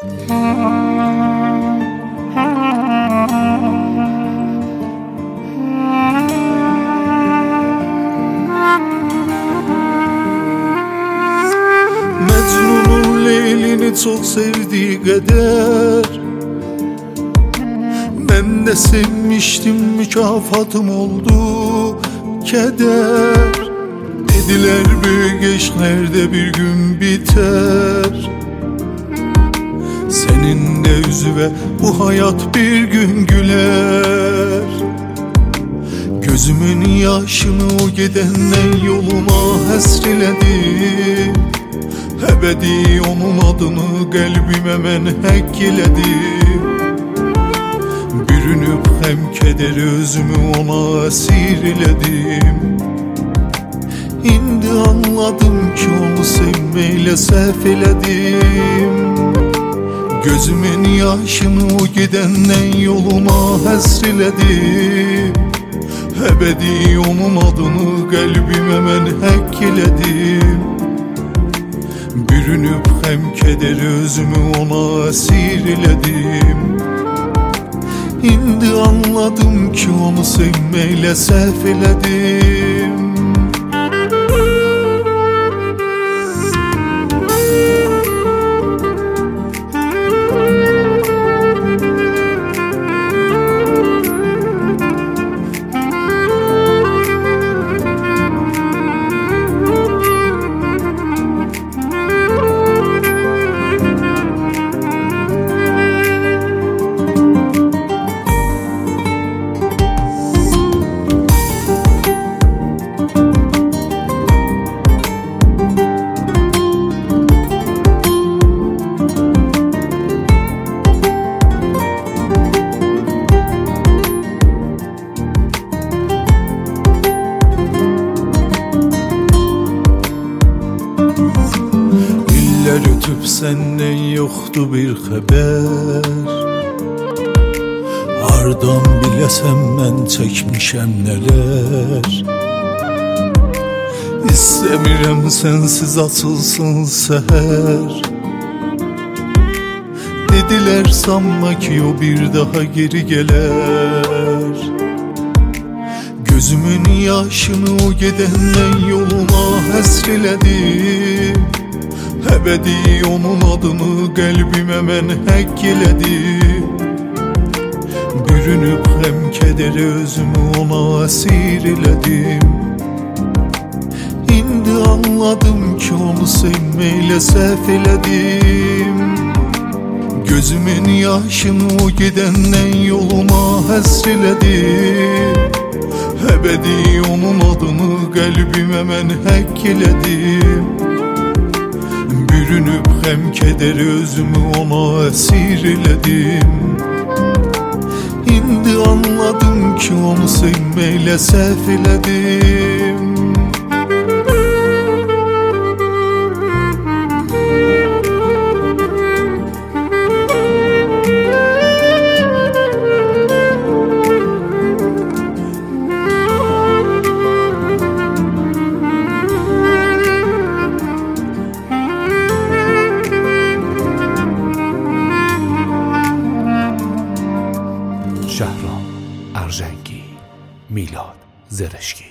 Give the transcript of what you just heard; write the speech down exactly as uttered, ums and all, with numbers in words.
Mecnun'un Leylini çok sevdiği kadar ben de sevmiştim, mükafatım oldu keder. Dediler büyük aşklarda bir gün biter, senin de yüzüve bu hayat bir gün güler. Gözümün yaşını o gidenden yoluma hasreledim, ebedi onun adını kalbime men hekkiledim. Bürünüp hem kederi özümü ona esirledim. İndi anladım ki onu sevmeyle sefeledim. Gözümün yaşını o gidenden yoluma hasreledim, ebedi onun adını kalbime men hekkiledim. Bürünüp hem kederi özümü ona esirledim. İndi anladım ki onu sevmeyle sefeledim. Ötüp senden yoktu bir haber, hardan bilesem ben çekmişem neler. İstemirem sensiz açılsın seher, dediler sanma ki o bir daha geri gelir. Gözümün yaşını o gidenden yoluma hasreledim, ebedi onun adını kalbime men hekkiledim. Bürünüp hem kederi özümü ona esirledim. İndi anladım ki onu sevmeyle sefeledim. Gözümün yaşını o gidenden yoluma hasreledim, ebedi onun adını kalbime men hekkiledim. Bürünüp hem kederi özümü ona esirledim. İndi anladım ki onu sevmeyle sefeledim. شهرام ارژنگی، میلاد زرشکی.